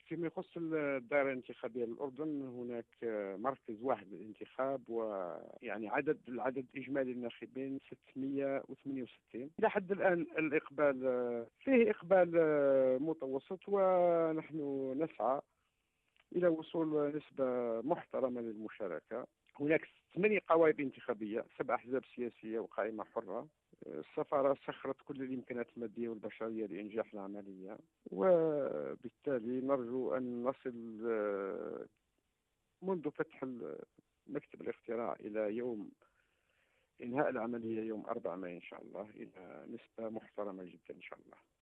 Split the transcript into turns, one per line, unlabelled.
فيما يخص الدائرة الانتخابية للأردن، هناك مركز واحد للانتخاب، ويعني العدد إجمالي الناخبين 668. إلى حد الآن الإقبال فيه إقبال متوسط، ونحن نسعى إلى وصول نسبة محترمة للمشاركة. هناك 8 قوائم انتخابية، 7 أحزاب سياسية وقائمة حرة. السفارة سخرت كل الإمكانات المادية والبشرية لإنجاح العملية، وبالتالي نرجو أن نصل منذ فتح مكتب الاقتراع إلى يوم إنهاء العملية يوم 4 مايو إن شاء الله إلى نسبة محترمة جدا إن شاء الله.